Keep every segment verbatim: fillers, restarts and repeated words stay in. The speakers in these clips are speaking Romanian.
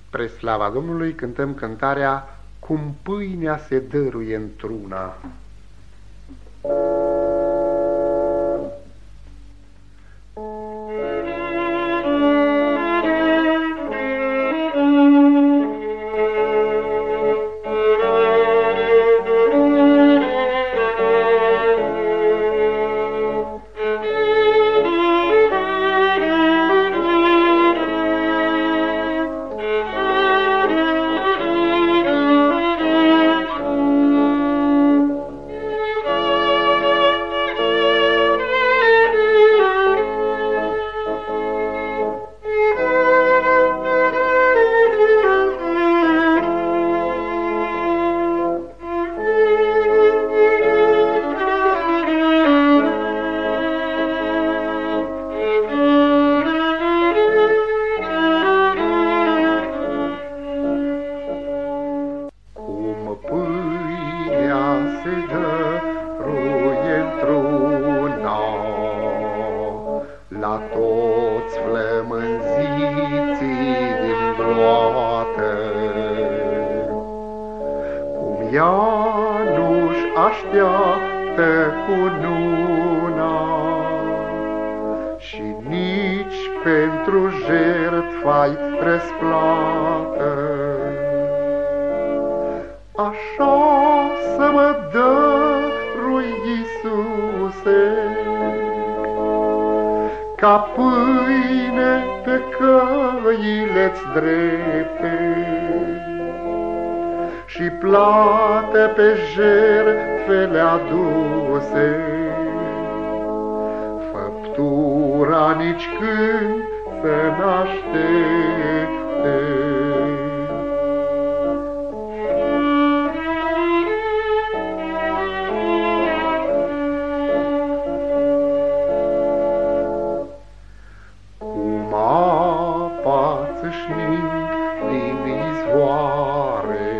Spre slava Domnului cântăm cântarea Cum pâinea se dăruie într-una. La toți flămânziții din groată, cum ea nu-și așteaptă cununa și nici pentru jertfa-i răsplată. Așa să mă dărui, Iisuse, ca pâine pe căile-ți drepte și plată pe jertfele aduse, făptura nici când să n-aștepte. Din izvoare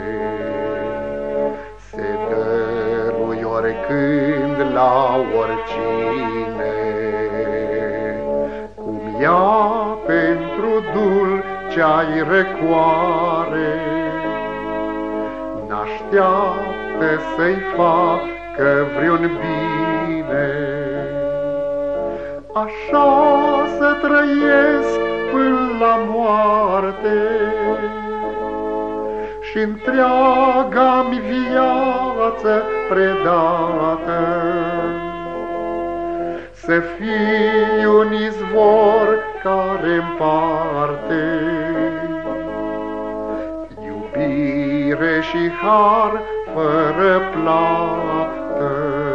se dărui oricând la oricine, cum ea pentru dulcea-i răcoare n-așteaptă să-i facă vreun bine. Așa să trăiesc până la moarte și întreaga-mi viață predată să fii un izvor care împarte iubire și har fără plată.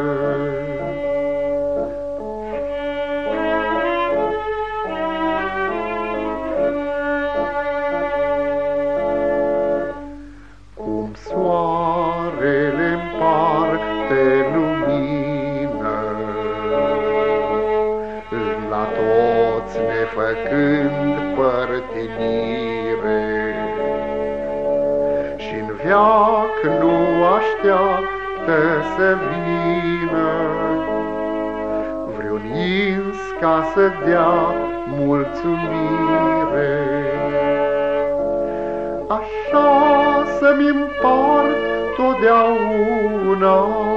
Soarele împarte lumină, la toți nefăcând părtinire, și-n veac nu așteaptă să vină vreun ins ca să dea mulțumire. Așa să-mi împart totdeauna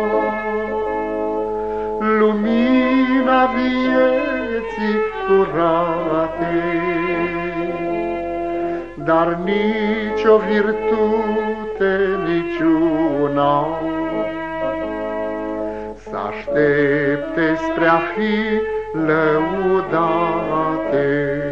lumina vieții curate, dar nici o virtute niciuna să aștepte spre a fi lăudate.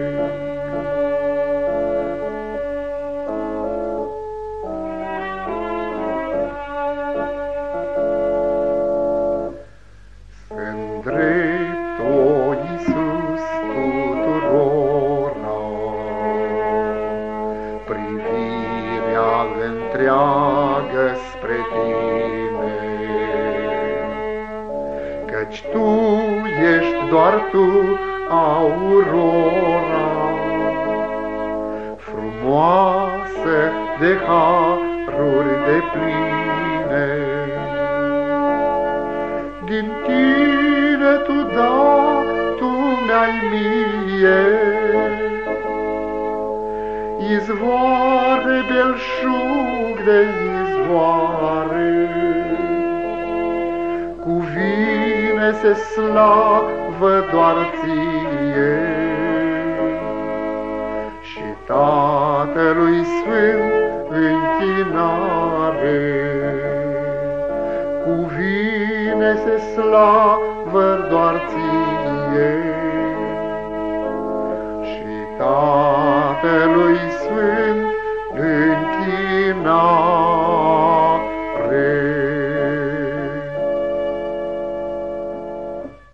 Drept, o Iisus, tuturora, privirea întreagă spre tine, căci tu ești doar tu, aurora, frumoasă de haruri depline. Din tine tu, da, tu mi-ai mie izvoare, belșug de izvoare, cuvine-se slavă doar ție și Tatălui Sfânt închinare. Cuvine-se slavă doar ție și Tatălui